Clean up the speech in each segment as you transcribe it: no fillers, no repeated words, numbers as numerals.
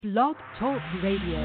Blog Talk Radio.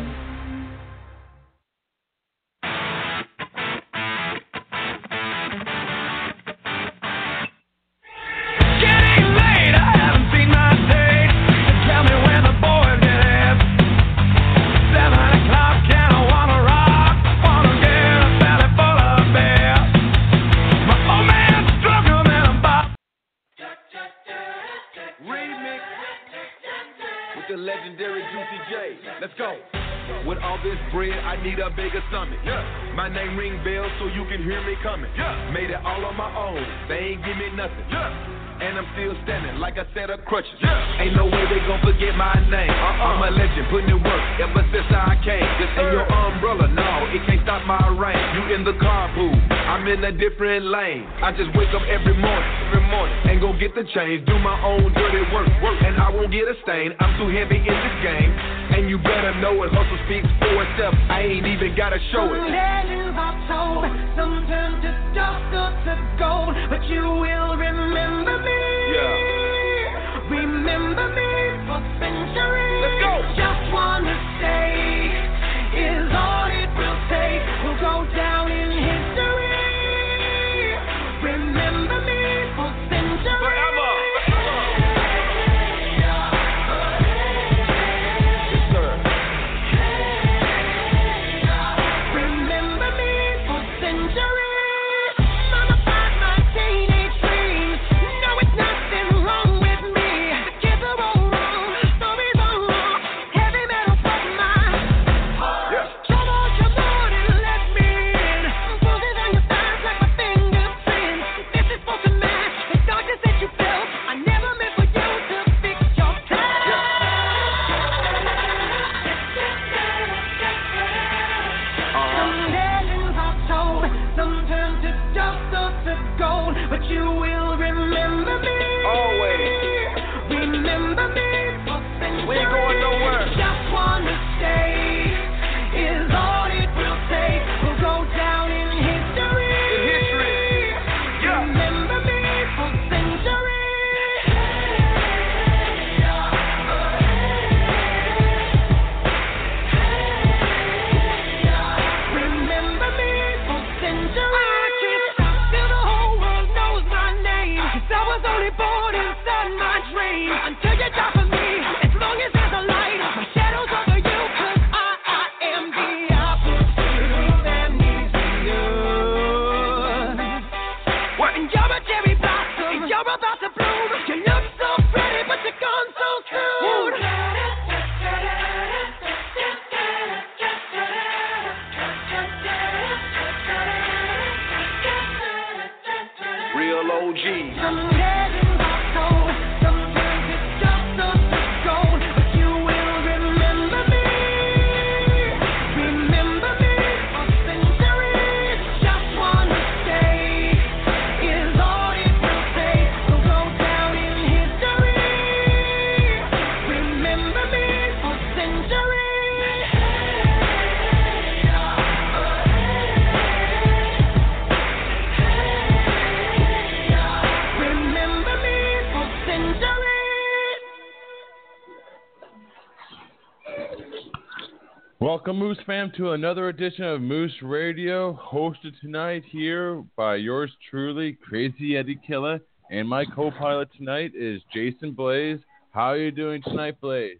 Legendary Juicy J. Let's go. With all this bread, I need a bigger stomach. Yeah. My name ring bells so you can hear me coming. Yeah. Made it all on my own. They ain't give me nothing. Yeah. And I'm still standing like a set of crutches. Yeah. Ain't no way they gon' forget my name. I'm a legend, putting in work ever since I came. This ain't your umbrella, no, it can't stop my rain. You in the carpool, I'm in a different lane. I just wake up every morning, and go get the change. Do my own dirty work, and I won't get a stain. I'm too heavy in this game, and you better know it. Hustle speaks for itself, I ain't even gotta show it. Some legends are told, some turn to dust or to gold, but you will remember me. Yeah. Remember me for centuries. Let's go. Just one mistake is all it will take. We'll go down in history. Remember me for centuries. Forever. Welcome, Moose fam, to another edition of Moose Radio, hosted tonight here by yours truly, Crazy Eddie Killer, and my co-pilot tonight is Jason Blaze. How are you doing tonight, Blaze?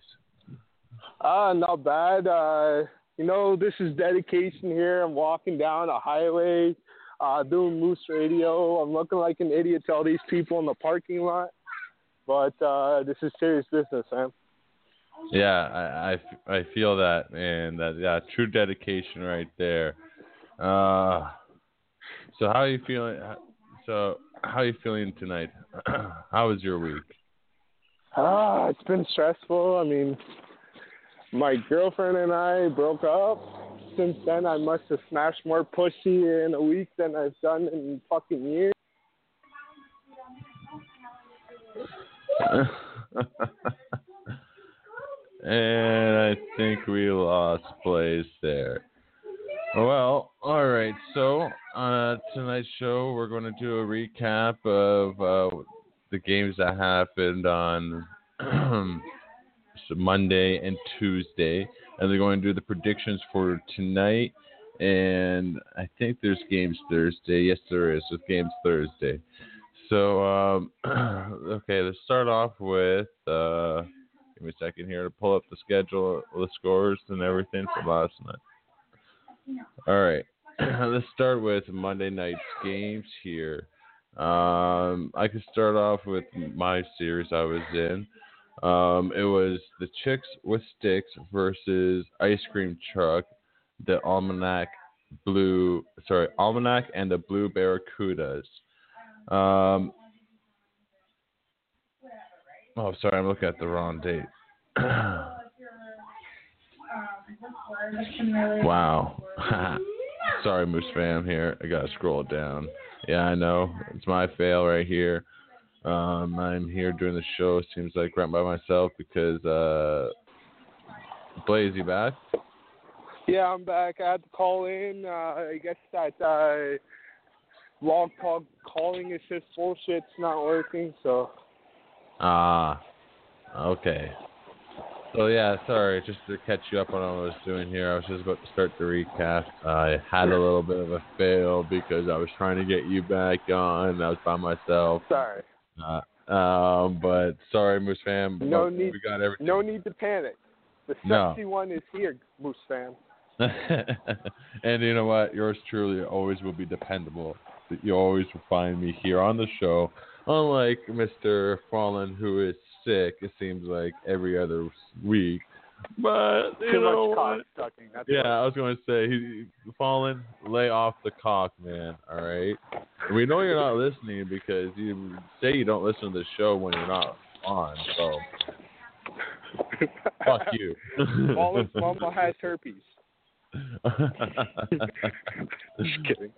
Not bad. This is dedication here. I'm walking down a highway, doing Moose Radio. I'm looking like an idiot to all these people in the parking lot, but this is serious business, man. Yeah, I feel that, and true dedication right there. So how are you feeling? How are you feeling tonight? How was your week? It's been stressful. I mean, my girlfriend and I broke up. Since then, I must have smashed more pussy in a week than I've done in fucking years. And I think we lost Blaze there. Well, all right. So tonight's show, we're going to do a recap of the games that happened on Monday and Tuesday, and they're going to do the predictions for tonight. And I think there's games Thursday. Yes, there is. There's games Thursday. So, okay, let's start off with, give me a second here to pull up the schedule, the scores and everything from last night. All right, let's start with Monday night's games here. I could start off with my series I was in. It was the Chicks with Sticks versus Ice Cream Truck. The Almanac and the Blue Barracudas. Oh, sorry, I'm looking at the wrong date. Wow. Sorry, Moose fam here. I gotta scroll down. Yeah, I know. It's my fail right here. I'm here doing the show, seems like right by myself because Blaze, you back? Yeah, I'm back. I had to call in. I guess that Log Talk calling assist bullshit's not working, so. Okay. So, yeah, sorry, just to catch you up on what I was doing here, I was just about to start the recap. I had a little bit of a fail because I was trying to get you back on. I was by myself. Sorry. But sorry, Moose fam. We got everything. No need to panic. The sexy one is here, Moose fam. And you know what? Yours truly always will be dependable. You always will find me here on the show. Unlike Mr. Fallen, who is sick, it seems like every other week. But you know what? I was going to say, Fallen, lay off the cock, man. All right. We know you're not listening because you say you don't listen to the show when you're not on. So fuck you. Fallen's mama has herpes. Just kidding.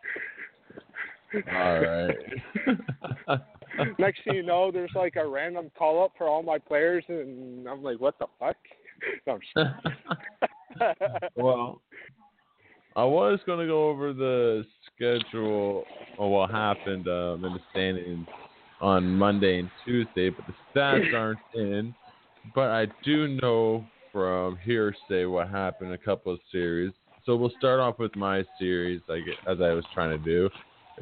All right. Next thing you know, there's like a random call up for all my players, and I'm like, what the fuck? No, I'm just Well, I was going to go over the schedule of what happened in the standings on Monday and Tuesday, but the stats aren't in. But I do know from hearsay what happened in a couple of series. So we'll start off with my series, as I was trying to do. It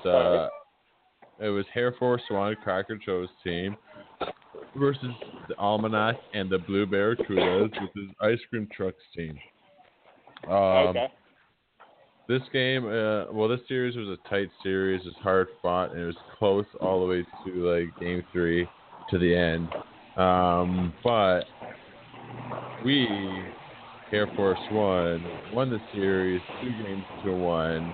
was Air Force One, Cracker Joe's team, versus the Almanac and the Blue Barracudas, which is Ice Cream Truck's team. okay. This game, this series was a tight series. It was hard fought, and it was close all the way to like Game 3 to the end. But we, Air Force One, won the series 2-1.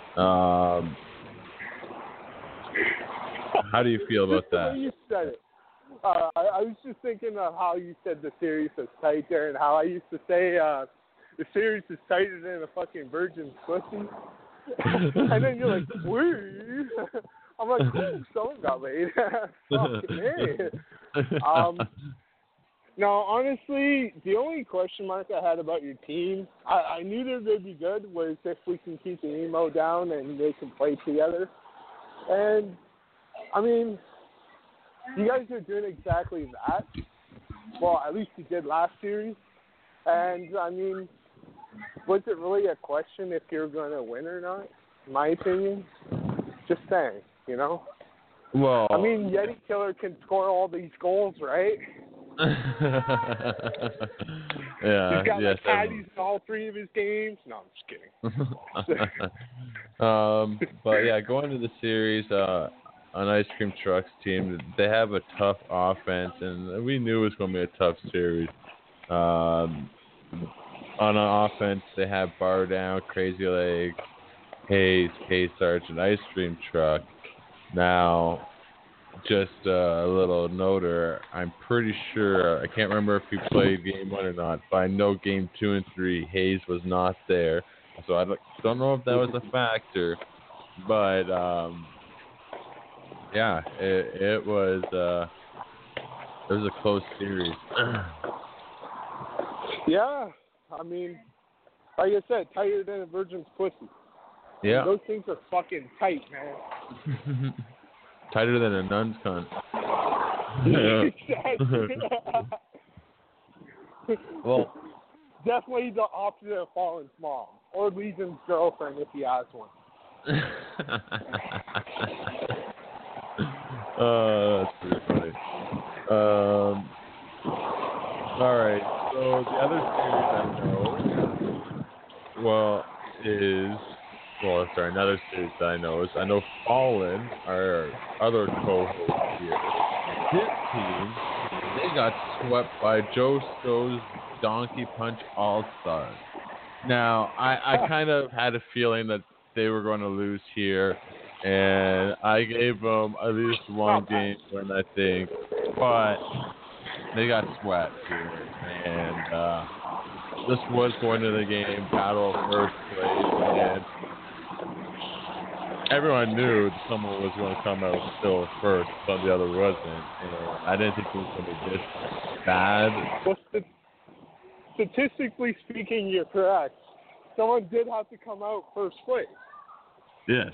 How do you feel about that? You said it. I was just thinking of how you said the series was tight there, and how I used to say the series is tighter than a fucking virgin's pussy. And then you're like, woo. I'm like, ooh, someone got laid. Fuck, man. No, honestly, the only question mark I had about your team, I knew they would be good, was if we can keep the emo down and they can play together. And, I mean, you guys are doing exactly that. Well, at least you did last series. And, I mean, was it really a question if you're going to win or not? In my opinion. Just saying, you know? Well, I mean, Yeti Killer can score all these goals, right? Yeah. He's got like caddies in all 3 of his games. No, I'm just kidding. But yeah, going to the series, on Ice Cream Truck's team, they have a tough offense, and we knew it was going to be a tough series. On an offense, they have Bar Down, Crazy Legs, Hayes, K-Sarge, and Ice Cream Truck. Now, just a little noter, I'm pretty sure, I can't remember if he played Game 1 or not, but I know Game 2 and 3, Hayes was not there. So I don't know if that was a factor, but yeah, it was a close series. Yeah, I mean, like I said, tighter than a virgin's pussy. Yeah. Those things are fucking tight, man. Tighter than a nun's cunt. Exactly. Well, definitely the opposite of Fallen's mom or Legion's girlfriend if he has one. That's pretty funny. All right. So the other series I know, another series that I know is Fallen, our other co-host here. His team, they got swept by Joe Stowe's Donkey Punch All-Stars. Now, I kind of had a feeling that they were going to lose here, and I gave them at least one game win, I think, but they got swept here, and this was going to the game, battle of first place, and everyone knew someone was going to come out still first, but the other wasn't, and I didn't think it was going to be this bad. Well, statistically speaking, you're correct. Someone did have to come out first place. Yes.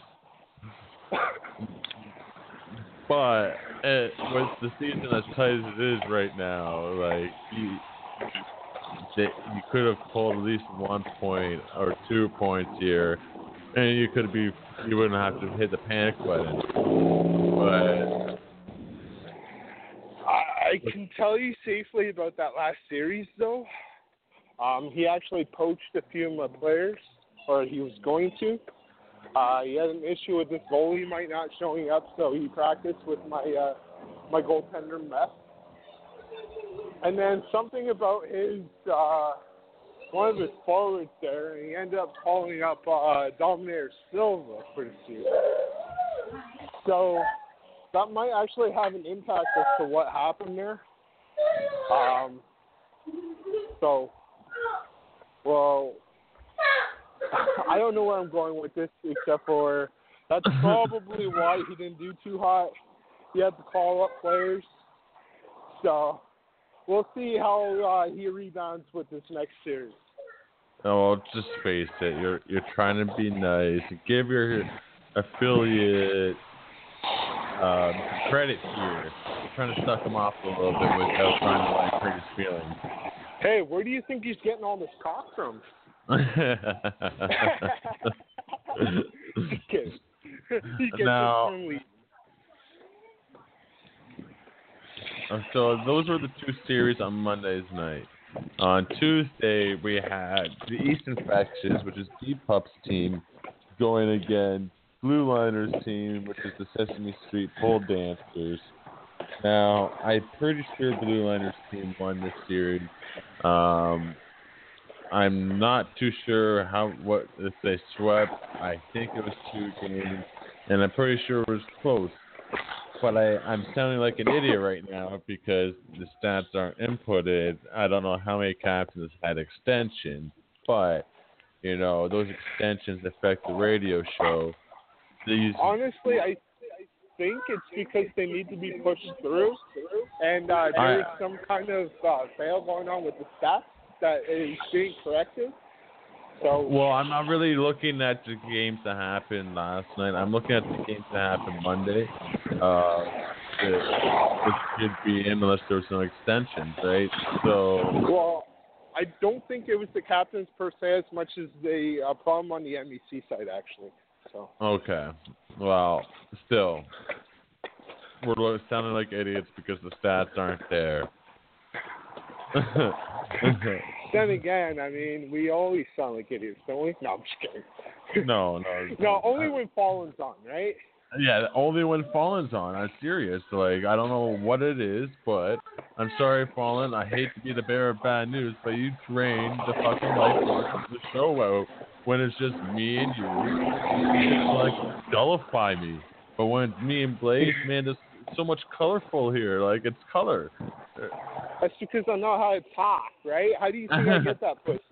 But with the season as tight as it is right now, like you could have pulled at least 1 point or 2 points here, and you wouldn't have to hit the panic button. But I can tell you safely about that last series, though. He actually poached a few of my players, or he was going to. He had an issue with this goalie might not showing up, so he practiced with my goaltender, Meth. And then something about his one of his forwards there, and he ended up calling up Dominator Silva for the series. So that might actually have an impact as to what happened there. Well, I don't know where I'm going with this, except for that's probably why he didn't do too hot. He had to call up players. So we'll see how he rebounds with this next series. Oh, just face it. You're trying to be nice. Give your affiliate credit here. You're trying to suck him off a little bit without trying to hurt his feelings. Hey, where do you think he's getting all this cock from? Just kidding. He gets it from Lee. So those were the two series on Monday's night. On Tuesday, we had the East Infections, which is D-Pup's team, going against Blue Liners' team, which is the Sesame Street Pole Dancers. Now, I'm pretty sure Blue Liners' team won this series. I'm not too sure if they swept. I think it was 2 games, and I'm pretty sure it was close. But I'm sounding like an idiot right now because the stats aren't inputted. I don't know how many captains had extensions, but, those extensions affect the radio show. Honestly, I think it's because they need to be pushed through, and there is some kind of fail going on with the stats that is being corrected. So, well, I'm not really looking at the games that happened last night. I'm looking at the games that happened Monday. It should be in unless there's no extensions, right? So. Well, I don't think it was the captains per se as much as the problem on the MEC side, actually. So. Okay. Well, still, we're sounding like idiots because the stats aren't there. Then again, I mean, we always sound like idiots, don't we? No, I'm just kidding. No. No, only when Fallen's on, right? Yeah, only when Fallen's on. I'm serious. Like, I don't know what it is, but I'm sorry, Fallen. I hate to be the bearer of bad news, but you drain the fucking life force of the show out when it's just me and you. It's dullify me. But when it's me and Blaze, man, there's so much colorful here. Like, it's color. That's because I know how to talk, right? How do you think I get that pussy?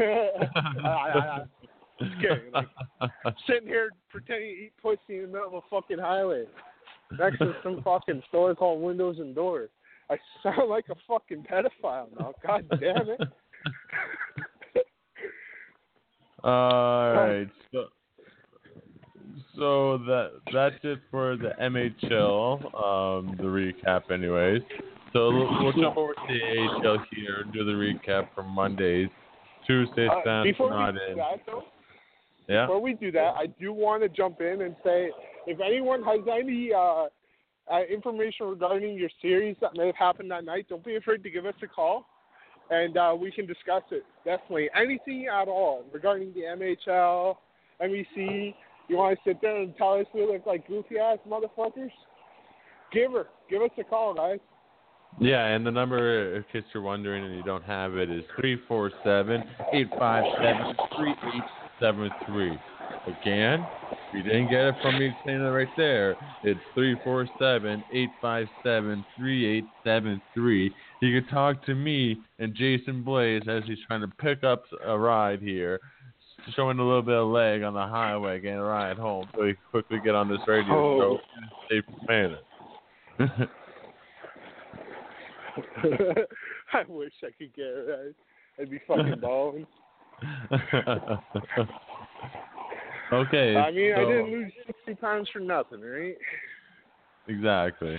Just kidding. Like, sitting here pretending to eat pussy in the middle of a fucking highway next to some fucking store called Windows and Doors. I sound like a fucking pedophile now. God damn it. All right. So that's it for the MHL, the recap anyways. So we'll jump over to the AHL here and do the recap from Mondays. Tuesday, before not we in. do that, though, Yeah. before we do that, I do want to jump in and say, if anyone has any information regarding your series that may have happened that night, don't be afraid to give us a call, and we can discuss it. Definitely. Anything at all regarding the MHL, MEC, you want to sit there and tell us we look like goofy-ass motherfuckers? Give us a call, guys. Yeah, and the number, in case you're wondering and you don't have it, is 347-857-3873. Again, if you didn't get it from me saying it right there, it's 347-857-3873. You can talk to me and Jason Blaze as he's trying to pick up a ride here, showing a little bit of leg on the highway, getting a ride home, so he can quickly get on this radio show in a safe manner. I wish I could get it right. I'd be fucking balling. Okay. I mean, I didn't lose 60 pounds for nothing, right? Exactly.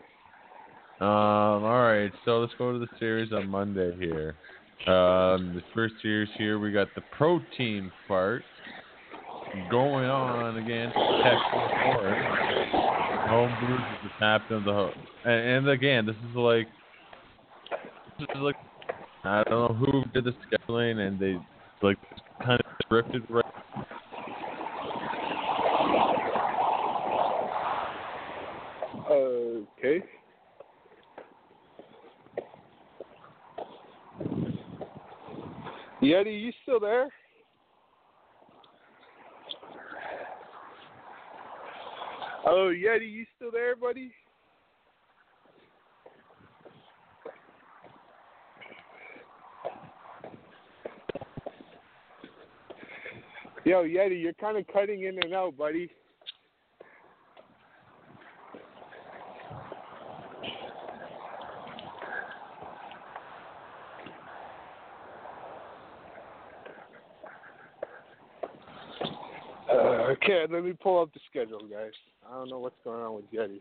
All right, so let's go to the series on Monday here. The first series here, we got the protein fart going on against Texas Forest. Home Bruce is the captain of the and again, this is like I don't know who did the scheduling, and they like kind of drifted right. Okay. Yeti, you still there? Oh, Yeti, you still there, buddy? Yo, Yeti, you're kind of cutting in and out, buddy. Okay, let me pull up the schedule, guys. I don't know what's going on with Yeti.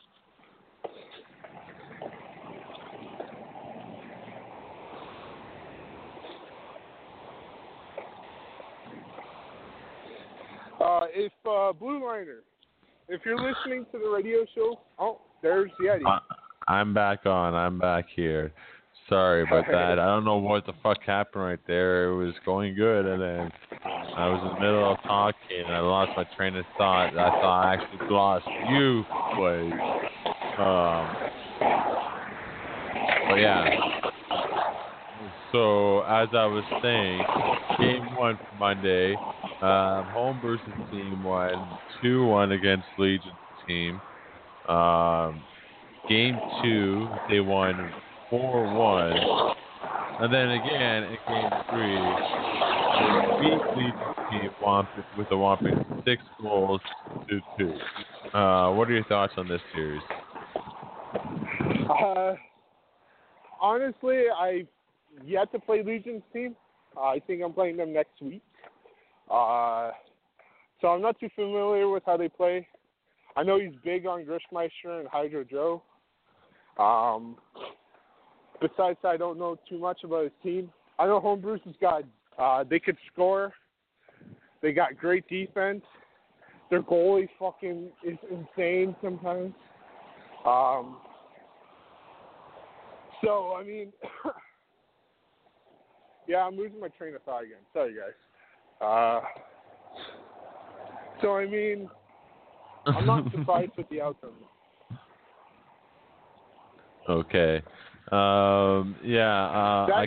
If Blue Liner, if you're listening to the radio show, oh, there's Yeti. I'm back on. I'm back here. Sorry about that. I don't know what the fuck happened right there. It was going good, and then I was in the middle of talking, and I lost my train of thought. I thought I actually lost you, Blake. But yeah. So, as I was saying, Game 1 for Monday, Home Bruce's team won 2-1 against Legion's team. Game 2, they won 4-1. And then again, in Game 3, they beat Legion's team with a whopping 6-2. What are your thoughts on this series? Honestly, I've yet to play Legion's team. I think I'm playing them next week. So I'm not too familiar with how they play. I know he's big on Grishmeister and Hydro Joe. Besides, I don't know too much about his team. I know Home Bruce has got, they could score. They got great defense. Their goalie fucking is insane sometimes. So, I mean, yeah, I'm losing my train of thought again. Sorry, guys. So, I mean, I'm not surprised with the outcome. Okay. I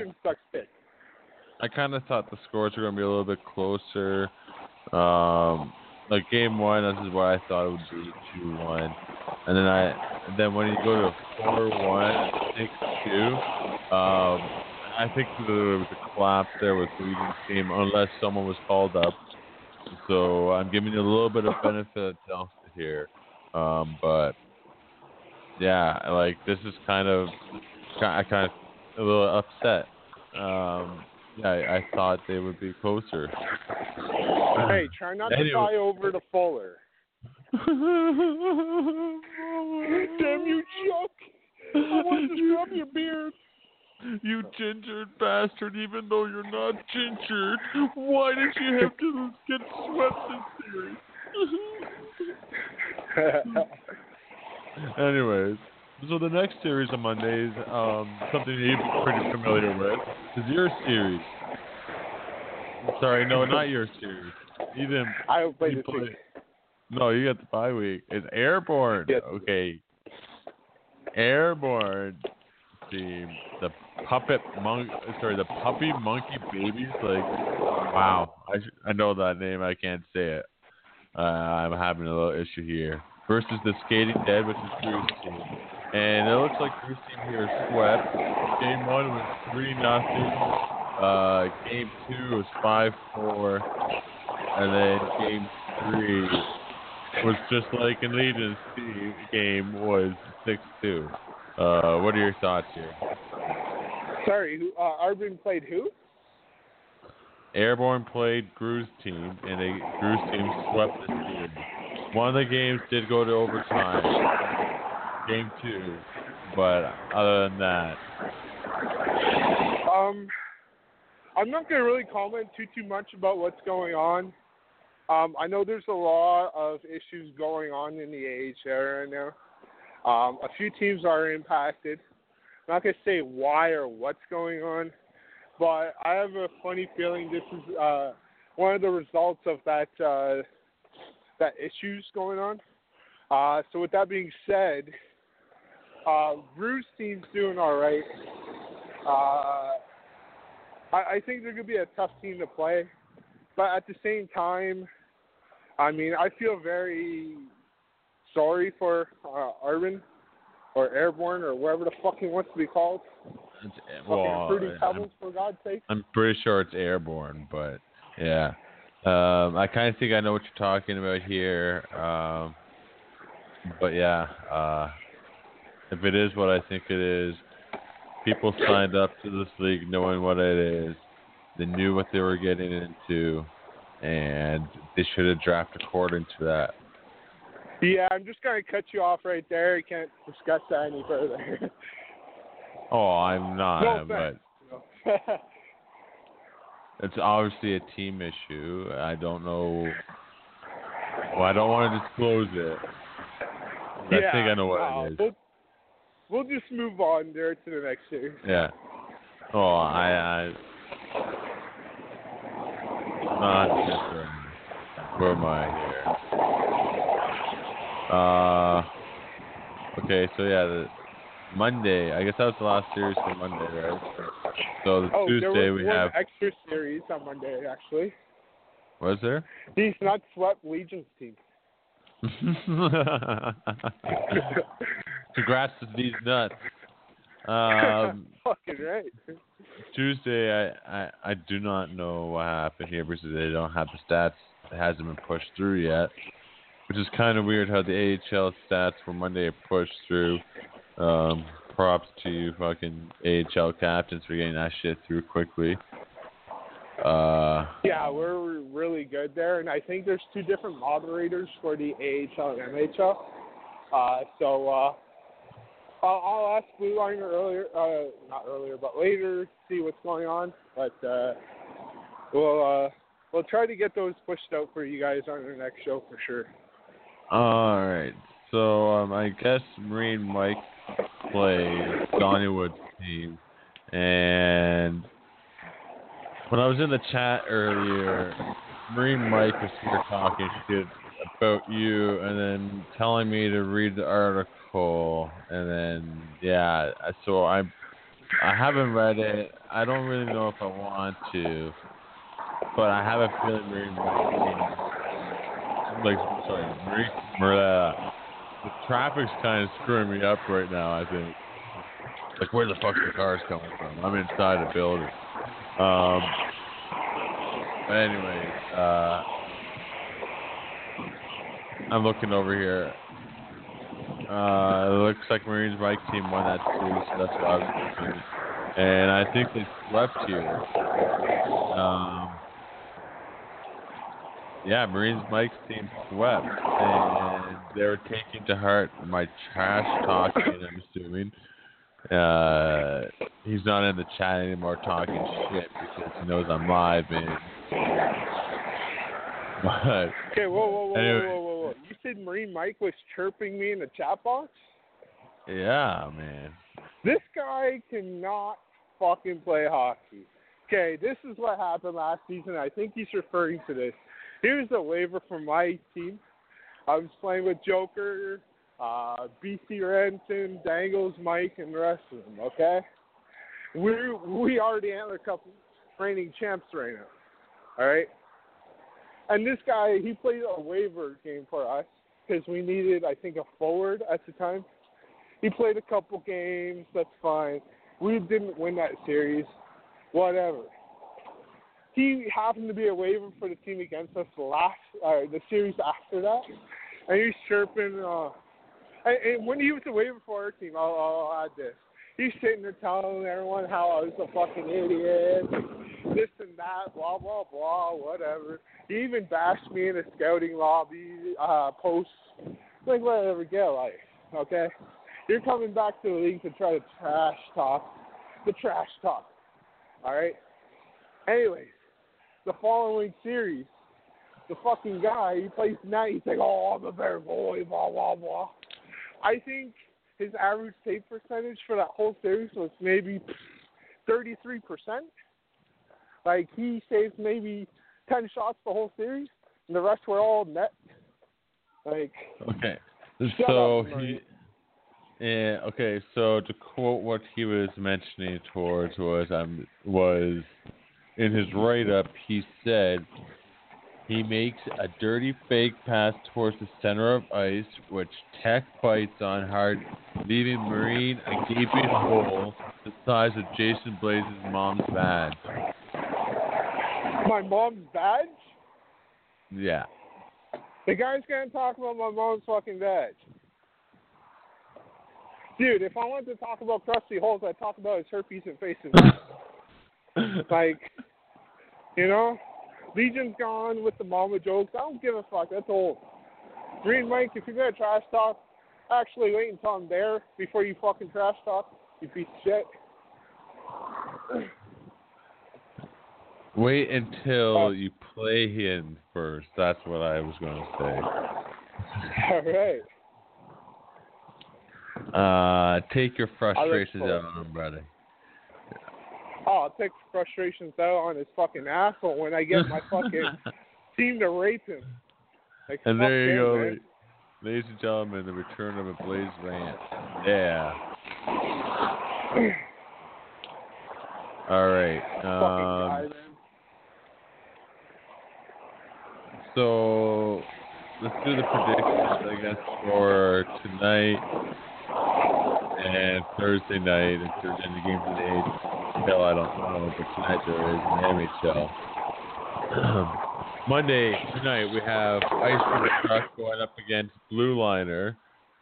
kind of thought the scores were going to be a little bit closer. Like Game 1, this is what I thought it would be, 2-1. And then when you go to 4-1, 6-2, I think there was a collapse there with Legion's team unless someone was called up. So I'm giving you a little bit of benefit of doubt here. But yeah, like this is kind of a little upset. I thought they would be closer. Hey, try not to tie over to Fuller. Damn you, Chuck! I want to scrub your beard. You gingered bastard, even though you're not gingered. Why did you have to get swept this series? Anyways, so the next series on Mondays, something you're pretty familiar with, is your series. Sorry, no, not your series. I will play the two. No, you got the bye week. It's Airborne. Yes. Okay. Airborne team. The puppy monkey babies. Like, wow. I know that name. I can't say it. I'm having a little issue here. Versus the Skating Dead, which is Drew's team. And it looks like Drew's team here swept. Game 1 was 3-0. Game 2 was 5-4. And then Game 3 was just like in Legion's game was 6-2. What are your thoughts here? Sorry, Arbin played who? Airborne played Drew's team, and Drew's team swept the team. One of the games did go to overtime, Game 2, but other than that, I'm not going to really comment too much about what's going on. I know there's a lot of issues going on in the AHL right now. A few teams are impacted. I'm not going to say why or what's going on, but I have a funny feeling this is one of the results of that issues going on. So with that being said, Drew's team's doing all right. I think they're going to be a tough team to play, but at the same time, I mean, I feel very sorry for Arbin or Airborne or whatever the fuck he wants to be called. Fruity Pebbles, for God's sake. I'm pretty sure it's Airborne, but yeah. I kind of think I know what you're talking about here. But yeah, if it is what I think it is, people signed up to this league knowing what it is. They knew what they were getting into, and they should have drafted according to that. Yeah, I'm just going to cut you off right there. I can't discuss that any further. Oh, I'm not, no but no. it's obviously a team issue. I don't know. Well, I don't want to disclose it. I think I know what it is. We'll just move on there to the next series. Yeah. Oh, not different. Where am I here? Okay, so yeah, the Monday. I guess that was the last series for Monday, right? So the Tuesday we have extra series on Monday, actually. Was there? He's not swept Legion's team. Congrats to these nuts. Fucking right. Tuesday, I do not know what happened here because they don't have the stats. It hasn't been pushed through yet, which is kind of weird how the AHL stats for Monday are pushed through. Props to you fucking AHL captains for getting that shit through quickly. Yeah, we're really good there, and I think there's two different moderators for the AHL and NHL. So I'll ask Blue Liner not earlier, but later, see what's going on. But we'll try to get those pushed out for you guys on the next show for sure. All right. So I guess Marine Mike plays Donnie Wood's team, and when I was in the chat earlier, Marine Mike was here talking shit about you, and then telling me to read the article, and then yeah. So I haven't read it. I don't really know if I want to, but I have a feeling Marine Mike. The traffic's kind of screwing me up right now, I think. Like, where the fuck are the cars coming from? I'm inside the building. But anyway, I'm looking over here. It looks like Marines Mike team won that series, so that's what I was thinking. And I think they swept here. Yeah, Marines Mike's team swept, and they were taking to heart my trash talking, I'm assuming, He's not in the chat anymore talking shit because he knows I'm live, man. But Okay, whoa. anyway. You said Marine Mike was chirping me in the chat box? Yeah, man. This guy cannot fucking play hockey. Okay, this is what happened last season. I think he's referring to this. Here's a waiver from my team. I was playing with Joker, BC Ranson, Dangles, Mike, and the rest of them, okay? We are the Antler Cup reigning champs right now, all right? And this guy, he played a waiver game for us because we needed, I think, a forward at the time. He played a couple games. That's fine. We didn't win that series. Whatever. He happened to be a waiver for the team against us the series after that. And he's chirping. And when he was a waiver for our team, I'll add this. He's sitting there telling everyone how I was a fucking idiot, this and that, blah, blah, blah, whatever. He even bashed me in a scouting lobby post. Like, whatever, get a life, okay? You're coming back to the league to try to trash talk. All right? Anyways, the following series, the fucking guy, he plays net, he's like, oh, I'm a better boy, blah, blah, blah. I think his average save percentage for that whole series was maybe 33%. Like, he saved maybe 10 shots the whole series, and the rest were all net. Like, okay. So so to quote what he was mentioning towards was in his write-up, he said he makes a dirty fake pass towards the center of ice, which Tech bites on hard, leaving Marine a gaping hole the size of Jason Blaze's mom's badge. My mom's badge? Yeah. The guy's going to talk about my mom's fucking badge. Dude, if I wanted to talk about crusty holes, I'd talk about his herpes and faces. Like, you know? Legion's gone with the mama jokes. I don't give a fuck. That's old. Green Mike, if you're going to trash talk, actually wait until I'm there before you fucking trash talk, you piece of shit. Wait until you play him first. That's what I was going to say. All right. Take your frustrations out on him, brother. Oh, I'll take frustrations out on his fucking asshole when I get my fucking team to rape him. Like, and there you go, man. ladies and gentlemen, the return of a Blaze rant. Yeah. All right. Fucking guy, man. So let's do the predictions, I guess, for tonight and Thursday night. If there's any games in the NHL, I don't know, but tonight there is in the NHL. Monday tonight we have Ice Cream Truck going up against Blue Liner.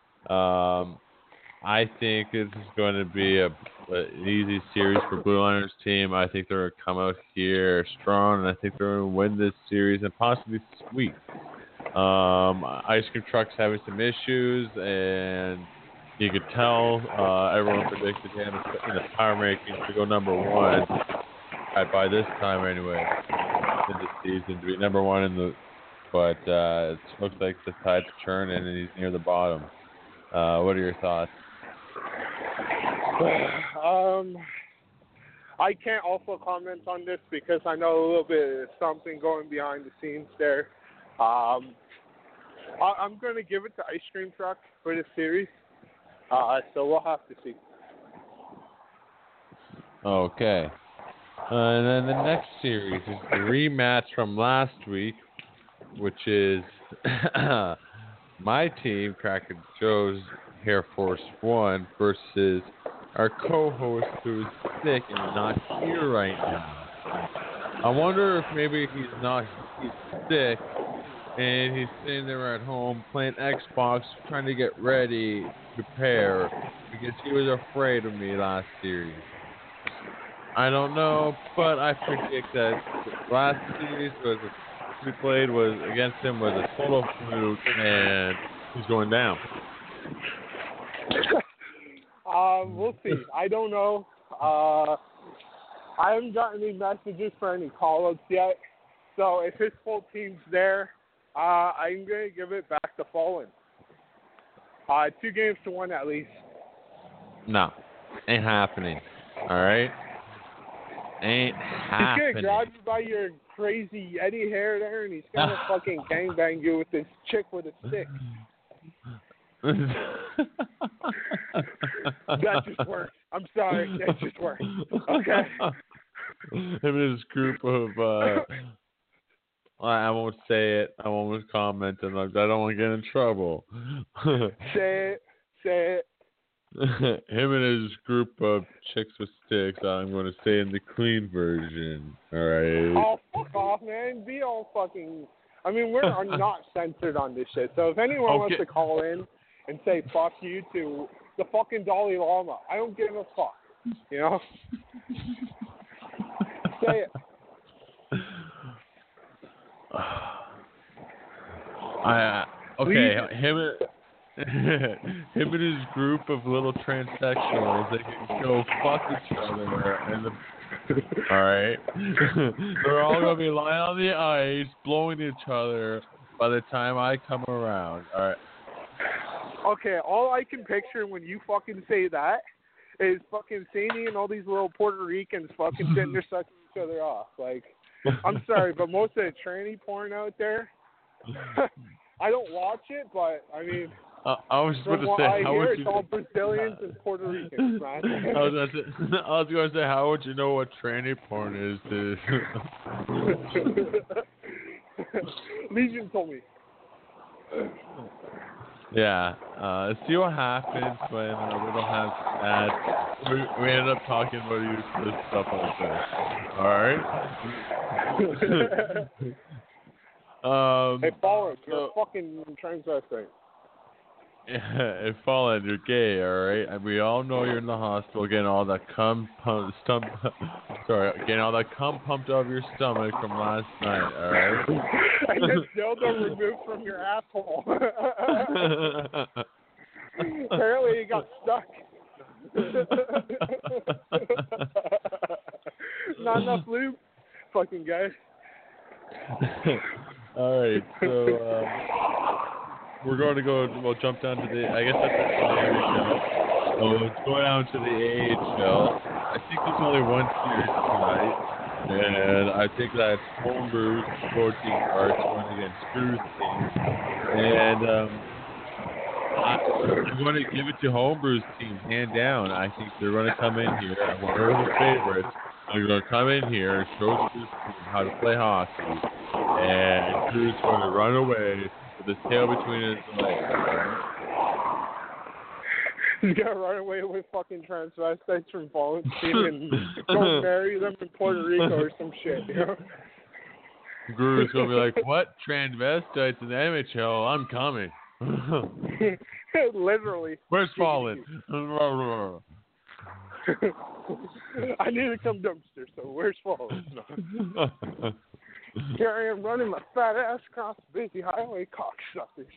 I think this is going to be an easy series for Blue Liner's team. I think they're going to come out here strong, and I think they're going to win this series and possibly sweep. Ice Cream Truck's having some issues, and you could tell everyone predicted him in the power rankings to go number one by this time anyway in the season to be number one but it looks like the tide's turning and he's near the bottom. What are your thoughts? I can't also comment on this because I know a little bit of something going behind the scenes there. I'm going to give it to Ice Cream Truck for this series. So we'll have to see. Okay. And then the next series is the rematch from last week, which is my team, Cracker Joe's Air Force One, versus our co-host who's sick and not here right now. I wonder if maybe he's sick and he's sitting there at home playing Xbox, trying to get ready, prepare, because he was afraid of me last series. I don't know, but I predict that the last series we played against him was a total fluke, and he's going down. We'll see. I don't know. I haven't gotten any messages for any call-ups yet. So if his full team's there, I'm going to give it back to Fallen. 2-1 at least. No. Ain't happening. All right? Ain't happening. He's going to grab you by your crazy Eddie hair there, and he's going to fucking gangbang you with this chick with a stick. That just worked. I'm sorry. That just worked. Okay. Him and his group of, I won't say it. I won't comment, and I don't want to get in trouble. Say it. Him and his group of chicks with sticks, I'm going to say in the clean version. All right. Oh, fuck off, man. Be all fucking... I mean, we're not censored on this shit. So if anyone wants to call in and say fuck you to the fucking Dalai Lama, I don't give a fuck. You know? Say it. Okay, him and his group of little transsexuals, they can go fuck each other. All right? They're all going to be lying on the ice, blowing each other by the time I come around. All right? Okay, all I can picture when you fucking say that is fucking Sadie and all these little Puerto Ricans fucking sitting there sucking each other off. Like, I'm sorry, but most of the tranny porn out there, I don't watch it, but I mean, I was just going to say, how would you? It's all Brazilians and Puerto Ricans, man. I was going to say, how would you know what tranny porn is, dude? Legion told me. Yeah. See what happens when we don't have that. We ended up talking about useless stuff like this. All right. Hey, Fallen, you're a fucking transvestite. Hey, Fallen, you're gay, all right? And we all know you're in the hospital getting all that cum pumped out of your stomach from last night, all right? And this dildo removed from your asshole. Apparently, he got stuck. Not enough lube, fucking guy. All right, so we're going to we'll jump down to the, I guess that's the AHL. So let's go down to the AHL. I think there's only one series tonight, and I think that's Homebrew's 14 Arts going against Drew's team. And I'm going to give it to Homebrew's team, hand down. I think they're going to come in here, and one of the favorites. They're going to come in here and show Drew's team how to play hockey, and Drew's going to run away with his tail between his legs. He's gonna run away with fucking transvestites from Fallen Team and go marry them in Puerto Rico or some shit, you know? Guru's gonna be like, what? Transvestites in the NHL? I'm coming. Literally. Where's Fallen? I need to come dumpster, so where's Fallen? Here I am running my fat ass across the busy highway, cocksuckers.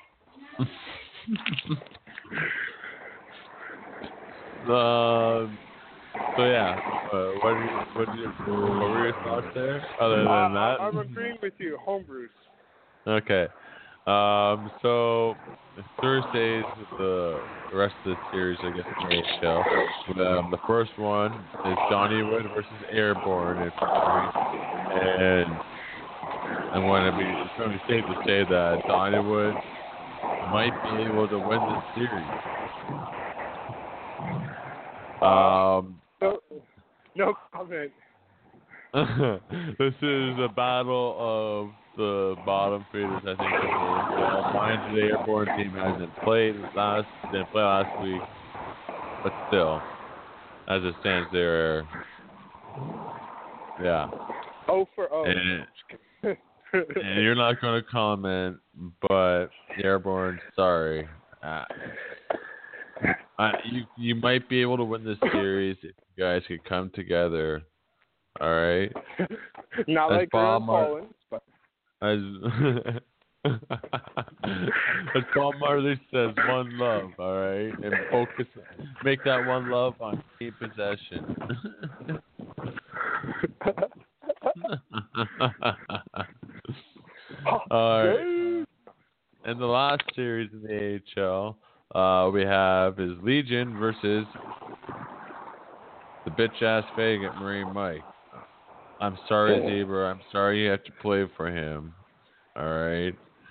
So yeah, what were your thoughts there? Other than that, I'm agreeing with you, Homebrews. Okay, so Thursdays the rest of the series, I guess, in the AHL. The first one is Donnywood versus Airborne in February, and it's going to be safe to say that Donnywood might be able to win this series. No comment. This is a battle of the bottom feeders, I think. Mind the Airborne team didn't play last week, but still, as it stands, they're yeah. 0 for 0. And you're not going to comment, but Airborne, sorry. You might be able to win this series if you guys could come together. All right. Not as like Fallen, but as As Paul Marley says, one love, all right? And focus, make that one love on key possession. All right. And the last series in the AHL we have is Legion versus the bitch-ass fag at Marine Mike. I'm sorry, Zebra. I'm sorry you have to play for him. All right.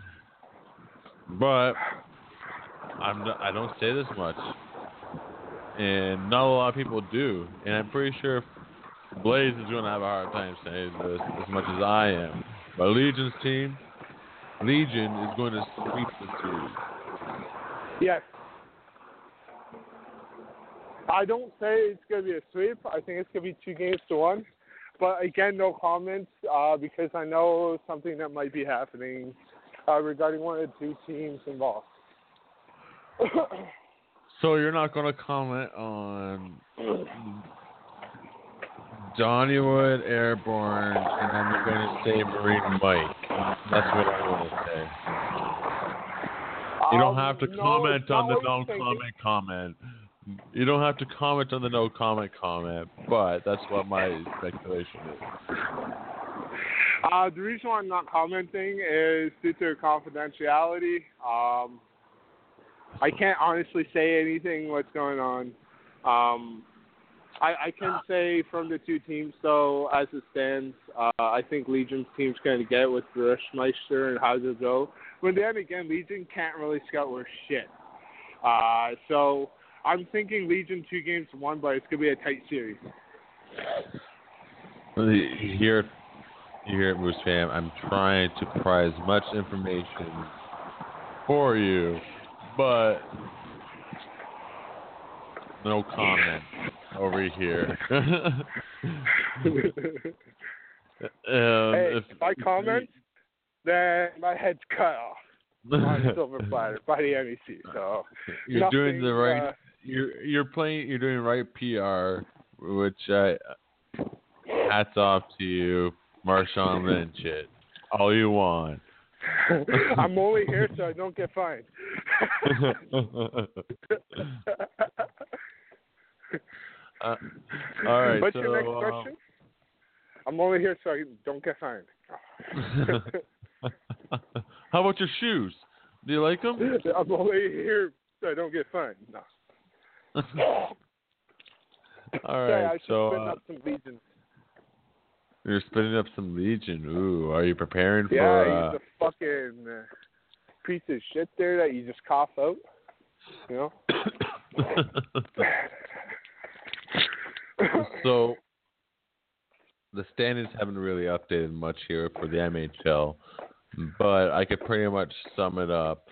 But I don't say this much. And not a lot of people do. And I'm pretty sure Blaze is going to have a hard time saying this as much as I am. But Legion is going to sweep the series. Yes. I don't say it's going to be a sweep. I think it's going to be 2-1. But again, no comments because I know something that might be happening regarding one of the two teams involved. So you're not going to comment on Donnywood, Airborne, and then you're going to say Marine Mike. That's what I'm going to say. You don't have to comment on the no-comment comment. You don't have to comment on the no-comment comment, but that's what my speculation is. The reason why I'm not commenting is due to confidentiality. I can't honestly say anything what's going on. I can say from the two teams, though, as it stands, I think Legion's team's going to get with Rushmeister and Hazelgo. But then again, Legion can't really scout worth shit. So I'm thinking Legion 2-1, but it's going to be a tight series. Here at Moose Fam, I'm trying to provide as much information for you, but no comment over here. If I comment, then my head's cut off on a silver platter by the MEC. So you're doing the right. You're doing right PR, which hats off to you, Marshawn Lynch. It all you want. I'm only here so I don't get fined. All right. What's your next question? I'm only here so I don't get fined. How about your shoes? Do you like them? I'm only here so I don't get fined. No. All right. I should spin up some Legion. You're spinning up some Legion. Ooh, are you preparing for? Yeah, he's a fucking piece of shit there that you just cough out. You know. So the standings haven't really updated much here for the MHL, but I could pretty much sum it up.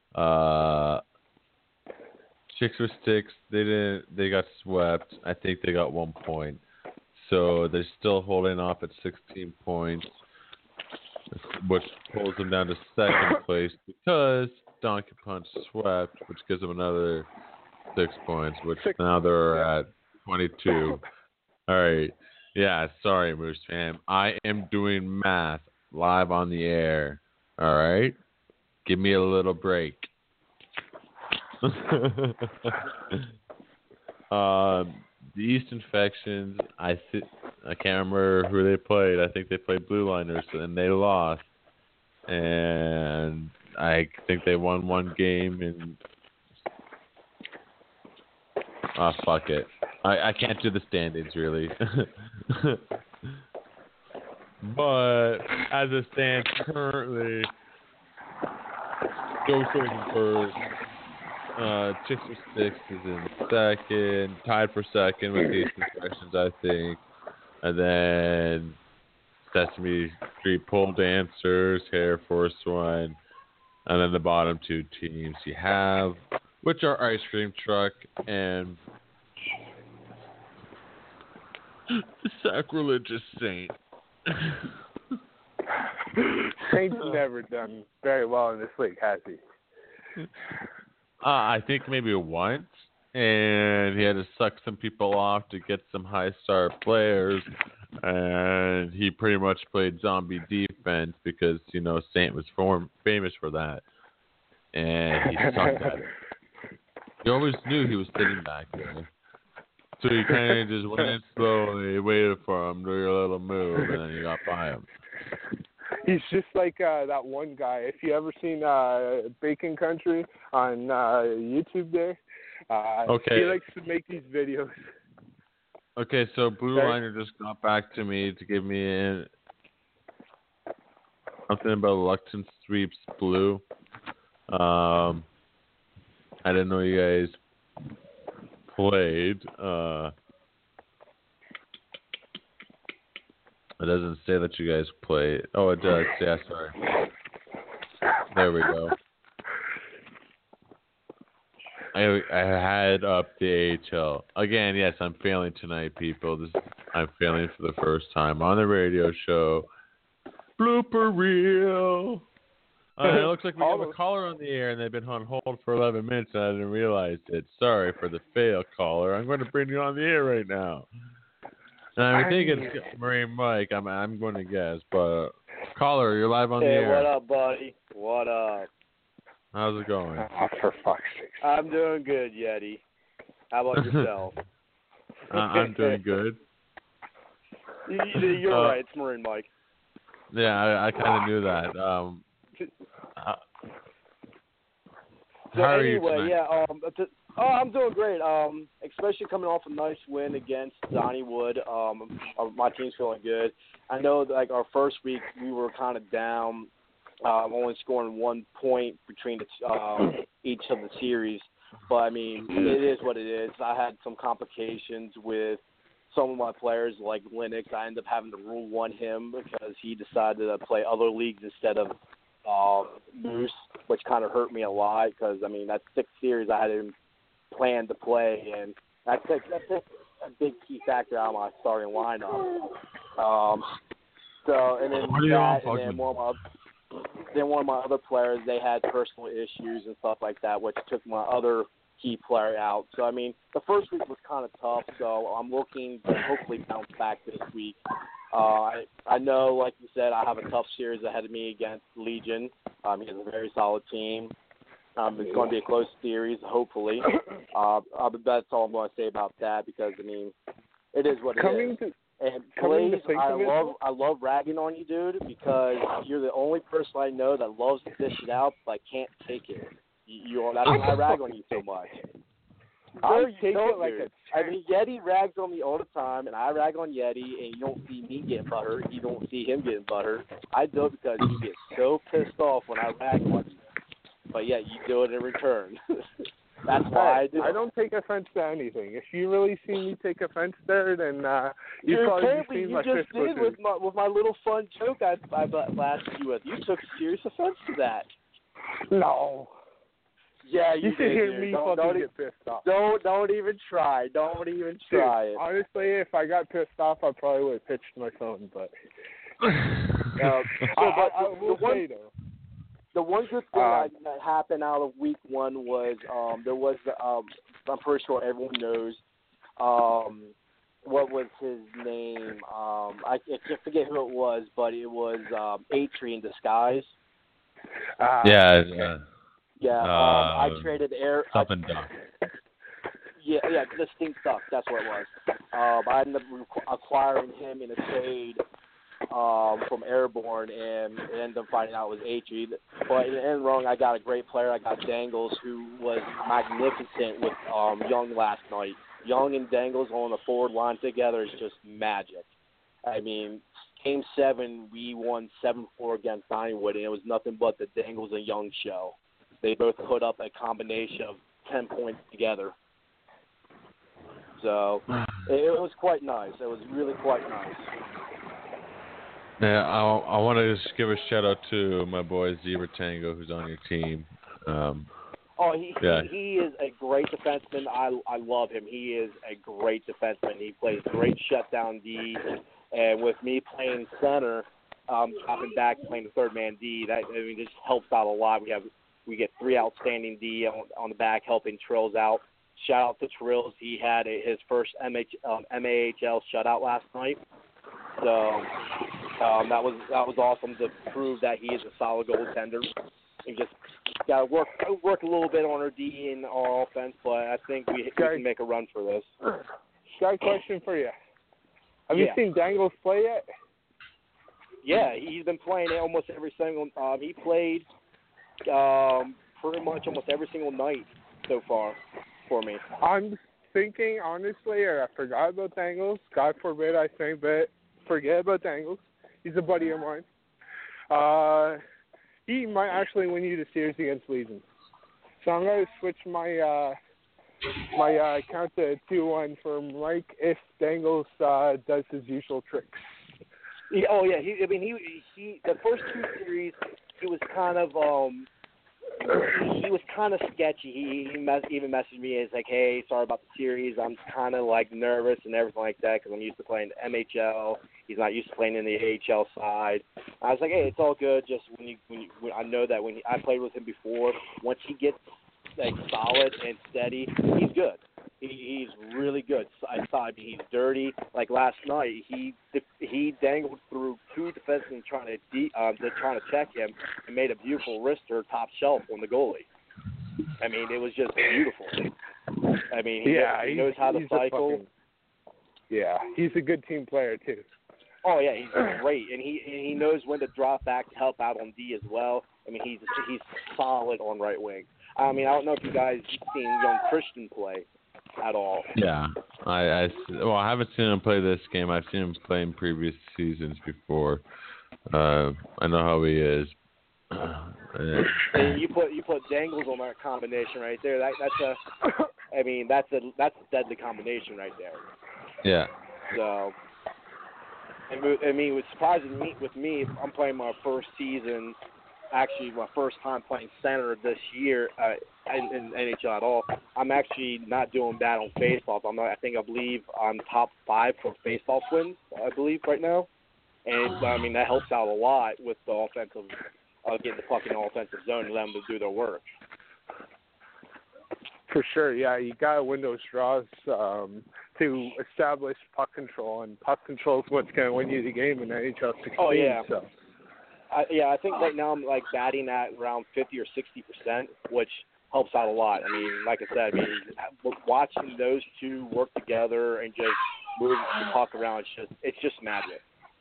Chicks were six. They got swept. I think they got 1 point. So they're still holding off at 16 points, which pulls them down to second place because Donkey Punch swept, which gives them another 6 points, which now they're at 22. All right. Yeah, sorry, Moose Fam. I am doing math live on the air. All right? Give me a little break. The East Infections, I can't remember who they played. I think they played Blue Liners, and they lost. And I think they won one game. And fuck it. I can't do the standings, really. But as it stands currently, Joe Stricken first. Chicks with Sticks is in second, tied for second with East Infections, I think. And then Sesame Street Pole Dancers, Hair Force One. And then the bottom two teams you have, which are Ice Cream Truck and the Sacrilegious Saint. Saint's never done very well in this league, has he? I think maybe once, and he had to suck some people off to get some high star players, and he pretty much played zombie defense because Saint was famous for that, and he sucked at it. You always knew he was sitting back there. So you kind of just went in slowly, waited for him, do your little move, and then you got by him. He's just like that one guy. If you ever seen Bacon Country on YouTube there, okay. He likes to make these videos. Okay, so Blue Liner just got back to me to give me something about Lexington Sweeps Blue. I didn't know you guys played. It doesn't say that you guys play. Oh, it does. Yeah, sorry. There we go. I had up the AHL. Again, yes, I'm failing tonight, people. I'm failing for the first time on the radio show. Blooper reel. It looks like we have a caller on the air, and they've been on hold for 11 minutes, and I didn't realize it. Sorry for the fail, caller. I'm going to bring you on the air right now. And I think it's Marine Mike. I'm going to guess, but caller, you're live on the air. Hey, what up, buddy? What up? How's it going? Oh, for fuck's sake. I'm doing good, Yeti. How about yourself? I'm doing good. You're right. It's Marine Mike. Yeah, I kind of knew that. So how are you anyway, tonight? I'm doing great. Especially coming off a nice win against Donnywood. My team's feeling good. I know that, our first week we were kind of down, only scoring 1 point between each of the series. But I mean, it is what it is. I had some complications with some of my players, like Linux. I ended up having to rule one him because he decided to play other leagues instead of Moose, which kind of hurt me a lot because, I mean, that 6th series I had him planned to play, and that's a big key factor out of my starting lineup. And then one of my other players, they had personal issues and stuff like that, which took my other key player out. So, I mean, the first week was kind of tough, so I'm looking to hopefully bounce back this week. I know, like you said, I have a tough series ahead of me against Legion. He has a very solid team. It's going to be a close series, hopefully. That's all I'm going to say about that because, I mean, it is what it is. And Blaze, I love ragging on you, dude, because you're the only person I know that loves to dish it out but can't take it. That's why I rag on you so much. I take it like I mean, Yeti rags on me all the time, and I rag on Yeti, and you don't see me getting butthurt. You don't see him getting butthurt. I do it because you get so pissed off when I rag on you. But, yeah, you do it in return. That's why I do. I don't take offense to anything. If you really see me take offense there, then you've probably seen my fist go through. With my little fun joke I blasted you with. You took serious offense to that. No. Yeah, you should hear me fucking get pissed off. Don't even try. Don't even try it. Honestly, if I got pissed off, I probably would have pitched my phone. But the one good thing that happened out of week 1 was there was I'm pretty sure everyone knows what was his name. I can't forget who it was, but it was Atri in disguise. I traded something Duck. Yeah, Distinct Duck. That's what it was. I ended up acquiring him in a trade from Airborne, and ended up finding out it was Atri. But in the end wrong, I got a great player. I got Dangles, who was magnificent with Young last night. Young and Dangles on the forward line together is just magic. I mean, Game 7, we won 7-4 against Donnywood, and it was nothing but the Dangles and Young show. They both put up a combination of 10 points together. So it was quite nice. It was really quite nice. Yeah, I want to just give a shout out to my boy Zebra Tango, who's on your team. He is a great defenseman. I love him. He is a great defenseman. He plays great shutdown D, and with me playing center, dropping back playing the third man D, that just helps out a lot. We get 3 outstanding D on the back helping Trills out. Shout out to Trills. He had his first MAHL shutout last night. So that was awesome to prove that he is a solid goaltender. And just got to work a little bit on our D and our offense, but I think we can make a run for this. Got a question for you. Have you seen Dangles play yet? Yeah, he's been playing it almost every single. He played pretty much almost every single night so far for me. I'm thinking, honestly, I forgot about Dangles. God forbid I think, but forget about Dangles. He's a buddy of mine. He might actually win you the series against Legion. So I'm going to switch my my count to 2-1 for Mike if Dangles does his usual tricks. He the first two series he was kind of he was kind of sketchy. He even messaged me as like, hey, sorry about the series. I'm kind of like nervous and everything like that because I'm used to playing the MHL. He's not used to playing in the AHL side. I was like, hey, it's all good. Just when I know that when I played with him before, once he gets like solid and steady, he's good. He's really good. I saw him. He's dirty. Like last night, he dangled through two defensemen trying to check him and made a beautiful wrister top shelf on the goalie. I mean, it was just beautiful. I mean, he knows how to cycle. He's a good team player too. Oh yeah, he's great, and he knows when to drop back to help out on D as well. I mean, he's solid on right wing. I mean, I don't know if you guys seen young Christian play at all. Yeah, I haven't seen him play this game. I've seen him play in previous seasons before. I know how he is. And you put Dangles on that combination right there. That's a deadly combination right there. Yeah. So, I mean, it was surprising with me. I'm playing my first season. Actually, my first time playing center this year in NHL at all. I'm actually not doing bad on faceoff. I believe I'm top 5 for faceoff wins. I believe right now, and I mean that helps out a lot with the offensive, getting the puck in the offensive zone and let them do their work. For sure, yeah, you got to win those draws to establish puck control, and puck control is what's going to win you the game in NHL 16. Oh yeah. So. I think right now I'm like batting at around 50 or 60%, which helps out a lot. I mean, like I said, watching those two work together and just move the puck around, it's just magic.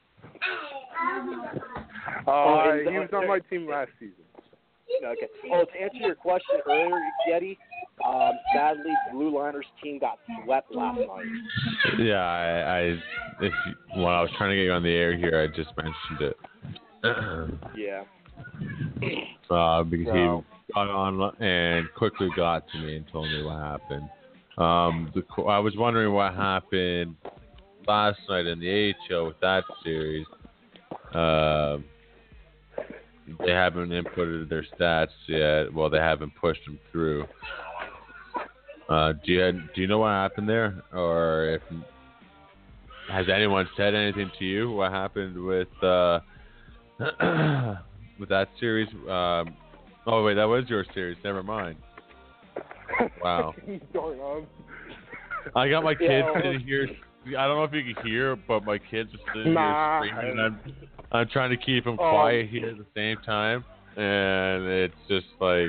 He was on my team last season. Okay. Oh, to answer your question earlier, Yeti, sadly, Blue Liners team got swept last night. Yeah, when I was trying to get you on the air here, I just mentioned it. Yeah. Because he got on and quickly got to me and told me what happened. I was wondering what happened last night in the AHL with that series. They haven't inputted their stats yet. Well, they haven't pushed them through. Do you know what happened there, or has anyone said anything to you? What happened with with that series? Oh wait, that was your series. Never mind. Wow. What's going on? I got my kids sitting here. I don't know if you can hear, but my kids are sitting here screaming, and I'm trying to keep them quiet here at the same time, and it's just like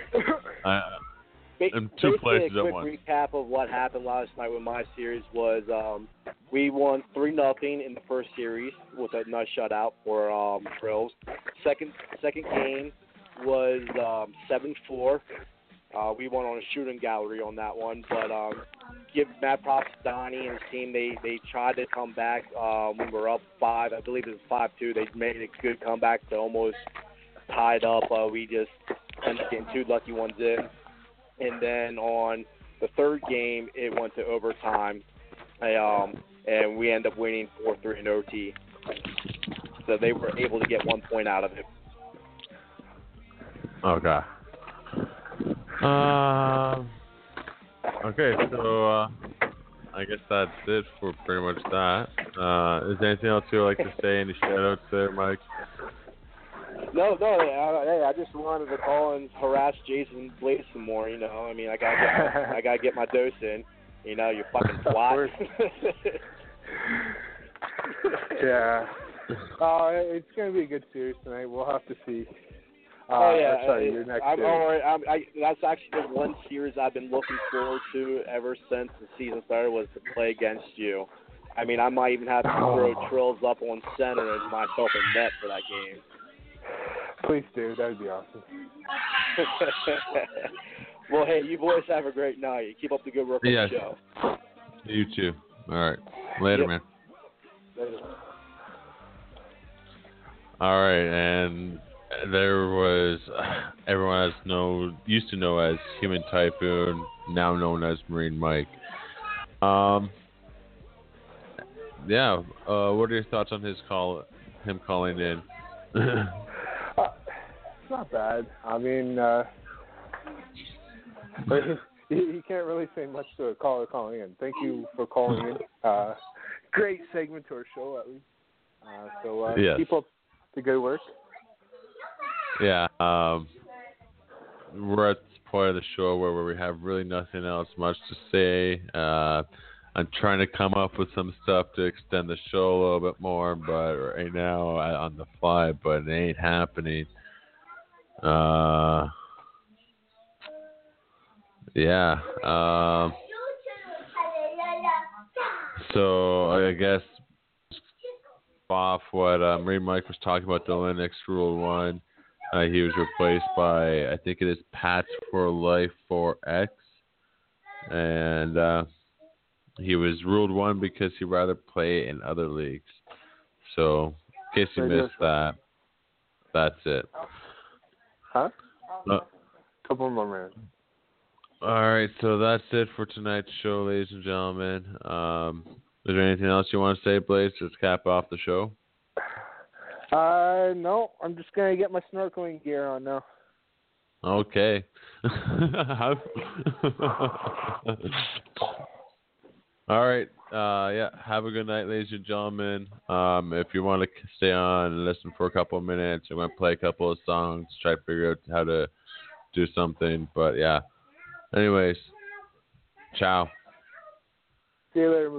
I'm two places at once. A quick recap of what happened last night with my series was we won 3-0 in the first series with a nice shutout for Trills. Second game was 7-4. We won on a shooting gallery on that one, but give mad props to Donnie and his team. They tried to come back when we were up 5. I believe it was 5-2. They made a good comeback to almost tied up. We just ended up getting 2 lucky ones in. And then on the third game, it went to overtime, and we ended up winning 4-3 in OT. So they were able to get 1 point out of it. Okay. Okay, so I guess that's it for pretty much that. Is there anything else you would like to say? Any shout-outs there, Mike? No. Hey, I just wanted to call and harass Jason Blaze some more. You know, I mean, I gotta get my dose in. You know, you fucking twat. Yeah. It's going to be a good series tonight. We'll have to see. Sorry, your next I'm series. all right. That's actually the one series I've been looking forward to ever since the season started, was to play against you. I mean, I might even have to throw Trills up on center and myself in net for that game. Please do. That would be awesome. Well, hey, you boys have a great night. Keep up the good work on the show. You too. All right. Later, man. Later. All right, and there was everyone used to know as Human Typhoon, now known as Marine Mike. What are your thoughts on him calling in? It's not bad. I mean, you can't really say much to a caller calling in. Thank you for calling in. Great segment to our show, at least. Yes. Keep up the good work. Yeah. We're at this point of the show where we have really nothing else much to say. I'm trying to come up with some stuff to extend the show a little bit more, but right now on the fly, but it ain't happening. So I guess off what Marine Mike was talking about, the Linux Rule 1, he was replaced by, I think it is Pats for Life 4X, and he was ruled 1 because he'd rather play in other leagues. So in case you missed that, that's it. Huh? Couple more minutes. All right, so that's it for tonight's show, ladies and gentlemen. Is there anything else you want to say, Blaze, to cap off the show? No. I'm just going to get my snorkeling gear on now. Okay. All right. Have a good night, ladies and gentlemen. If you want to stay on and listen for a couple of minutes, I'm going to play a couple of songs, try to figure out how to do something. But, yeah. Anyways, ciao. See you later,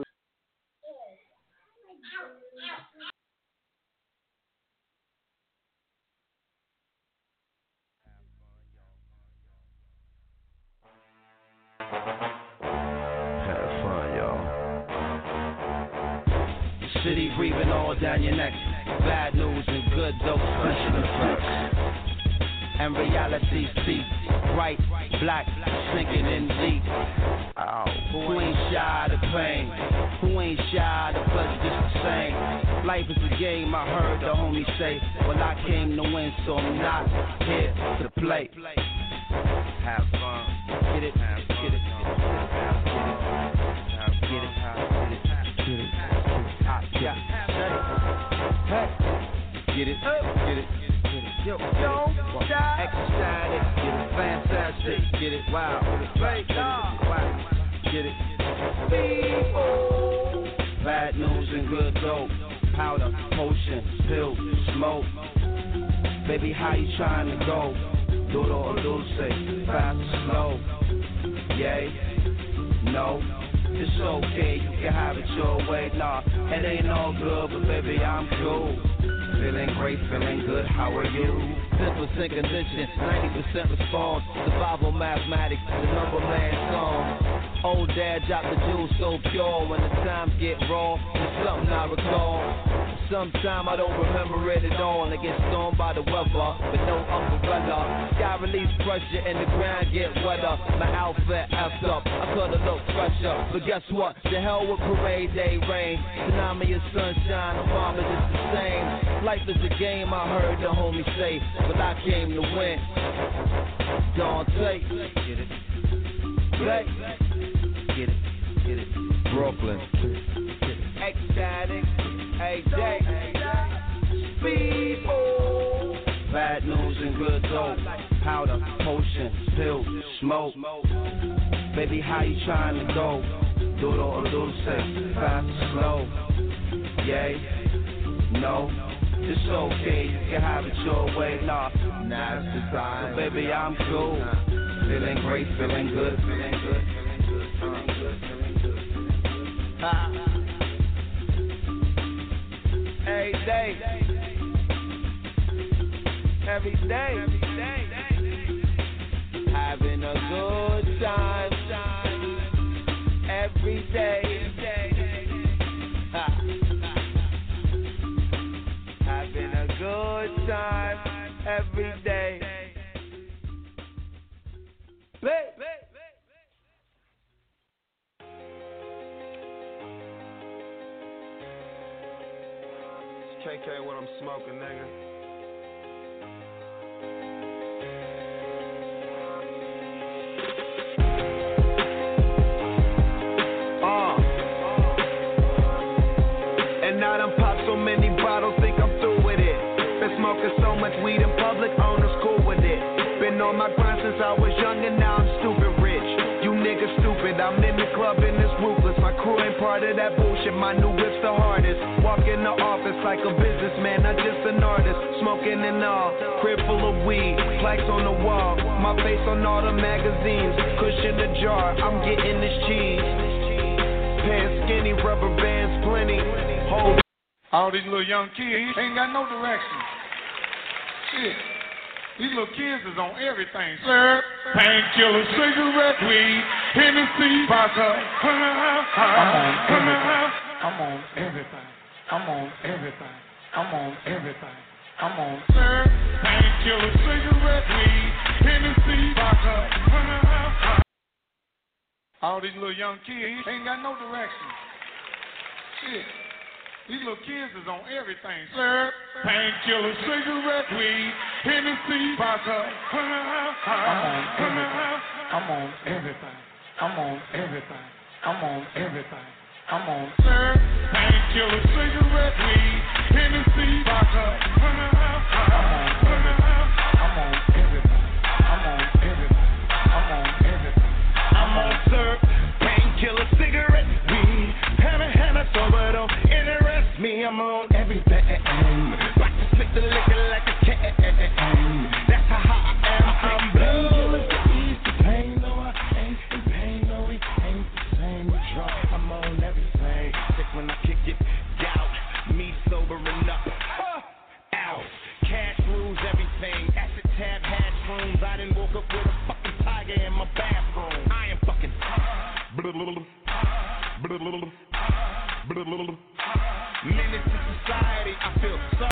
City breathing all down your neck. Bad news and good dope special effects. And reality seep, bright, black, sinking in deep. Who ain't shy of pain? Who ain't shy of pleasure just the same? Life is a game, I heard the homie say. Well, I came to win, so I'm not here to play. Have fun. Get it, get it, have fun. Get it, get it. Get it, get it, yo, ecstatic, get it, fantastic, get it, wow, get it, bad news and good dope, powder, potion, pill, smoke, baby, how you trying to go, duro or dulce, fast or slow, yay, no. It's okay, you can have it your way. Nah, it ain't all good, but baby, I'm cool. Feeling great, feeling good, how are you? 10% condition, 90% response. Survival mathematics, the number man song. Old dad dropped the jewels so pure. When the times get raw, it's something I recall. Sometime I don't remember it at all. I get stormed by the weather, but no umbrella. Sky release pressure and the ground get wetter. My outfit effed up, I could've looked fresher. But guess what? The hell with parade day rain. Tsunami and sunshine, the bomb is just the same. Life is a game, I heard the homie say, but I came to win. Don't take, get it, play, get it, get it. Brooklyn, ecstatic, A-Day, Speedball. Bad news and good dope, powder, potion, pill, smoke. Baby, how you trying to go? Duro or dulce, fast or slow? Yay, no. It's okay, you can have it your way. Nah, now it's the time. So baby, I'm cool. Feeling great, feeling good, feeling good, feeling good, feeling good, feeling good. every day. Every day. Having a good time. Every day. Having a good time every day. It's KK what I'm smoking, nigga. And I done popped so many bottles, think I'm through with it. Been smoking so much weed in public, owners cool with it. Been on my grind since I was young and now I'm stupid rich. You niggas stupid, I'm in the club and it's ruthless. My crew ain't part of that bullshit, my new whip's the hardest. Walk in the office like a businessman, not just an artist. Smoking and all, crib full of weed, plaques on the wall. My face on all the magazines, cushion the jar, I'm getting this cheese. Pants skinny, rubber bands plenty. Hold. All these little young kids ain't got no direction. Shit. These little kids is on everything. Sir, painkiller, cigarette, weed, Hennessy, vodka. I'm on everything. I'm on everything. I'm on everything. I'm on. Sir, painkiller, cigarette, weed, Hennessy, vodka. All these little young kids ain't got no direction. Shit. These little kids is on everything. Sir, painkiller, cigarette, weed, Hennessy, vodka. I'm on everything. I'm on everything. I'm on everything. I'm on. Sir, painkiller, cigarette, weed, Hennessy, vodka. I'm on everything. I'm on everything. I'm on everything. I'm on, sir, painkiller, cigarette, weed, Hannah, sober, don't interest me. I'm on everything. Like to slick the liquor like a can. That's how I am. I'm blue. Ease the pain, though I ain't in pain. No, we ain't the same. We drunk. I'm on everything. Sick when I kick it. Doubt me sobering up. Out. Cash rules everything. Acid tab, hash rooms. I done woke up with a fucking tiger in my bathroom. I am fucking.